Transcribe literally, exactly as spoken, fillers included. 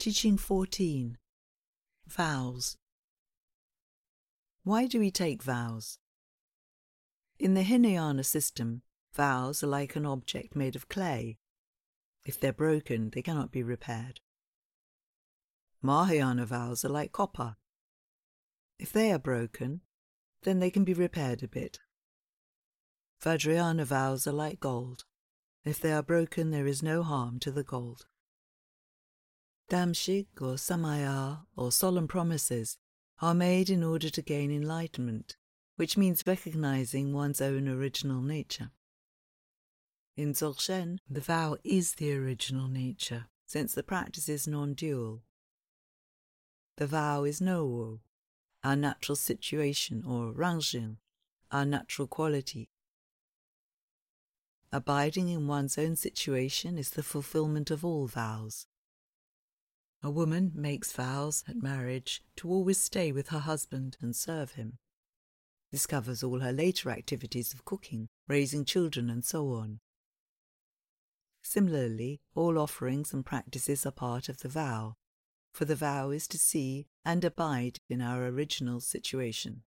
Teaching fourteen. Vows. Why do we take vows? In the Hinayana system, vows are like an object made of clay. If they're broken, they cannot be repaired. Mahayana vows are like copper. If they are broken, then they can be repaired a bit. Vajrayana vows are like gold. If they are broken, there is no harm to the gold. Damshik or samaya or solemn promises are made in order to gain enlightenment, which means recognizing one's own original nature. In Dzogchen, the vow is the original nature, since the practice is non-dual. The vow is no-wo, our natural situation, or rangjin, our natural quality. Abiding in one's own situation is the fulfillment of all vows. A woman makes vows at marriage to always stay with her husband and serve him. This covers all her later activities of cooking, raising children, and so on. Similarly, all offerings and practices are part of the vow, for the vow is to see and abide in our original situation.